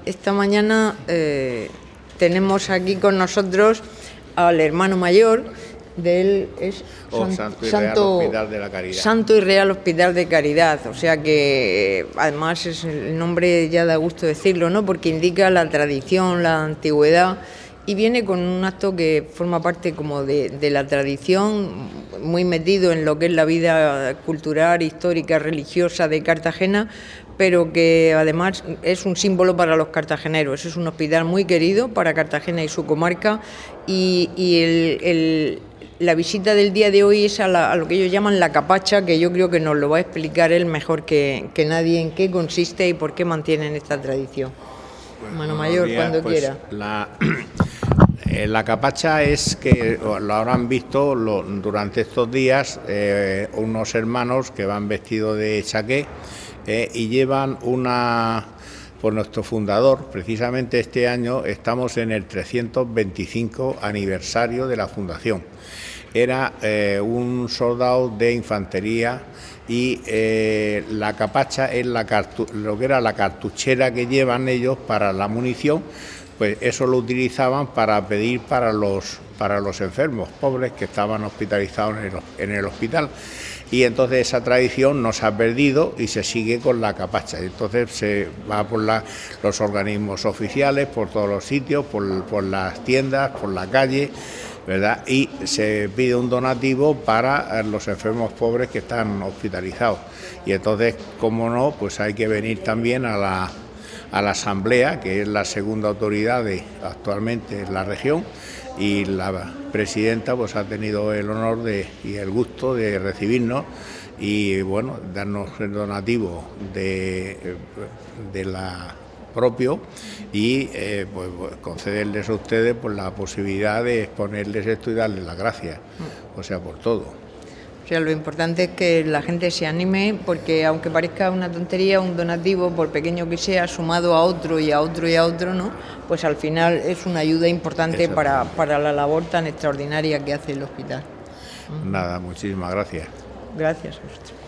esta mañana tenemos aquí con nosotros al hermano mayor de él, es Santo y Real Hospital de la Caridad. Santo y Real Hospital de Caridad, o sea que además es el nombre, ya da gusto decirlo, ¿no? Porque indica la tradición, la antigüedad, y viene con un acto que forma parte como de la tradición, muy metido en lo que es la vida cultural, histórica, religiosa de Cartagena, pero que además es un símbolo para los cartageneros. Es un hospital muy querido para Cartagena y su comarca, y la visita del día de hoy es a lo que ellos llaman la capacha, que yo creo que nos lo va a explicar él mejor que nadie en qué consiste y por qué mantienen esta tradición. Hermano mayor, cuando quiera. La capacha es que lo habrán visto durante estos días unos hermanos que van vestidos de chaqué y llevan por nuestro fundador. Precisamente este año estamos en el 325 aniversario de la fundación. Era un soldado de infantería y la capacha es lo que era la cartuchera que llevan ellos para la munición. Pues eso lo utilizaban para pedir para los enfermos pobres que estaban hospitalizados en el hospital, y entonces esa tradición no se ha perdido y se sigue con la capacha. Entonces se va por los organismos oficiales, por todos los sitios, por las tiendas, por la calle, ¿verdad? Y se pide un donativo para los enfermos pobres que están hospitalizados. Y entonces, como no, pues hay que venir también a la Asamblea, que es la segunda autoridad actualmente en la región, y la presidenta pues ha tenido el honor y el gusto de recibirnos y bueno, darnos el donativo de la propio y pues concederles a ustedes pues la posibilidad de exponerles esto y darles las gracias, o sea, por todo. O sea, lo importante es que la gente se anime, porque aunque parezca una tontería, un donativo, por pequeño que sea, sumado a otro y a otro y a otro, ¿no? Pues al final es una ayuda importante para la labor tan extraordinaria que hace el hospital. Nada, muchísimas gracias. Gracias a usted.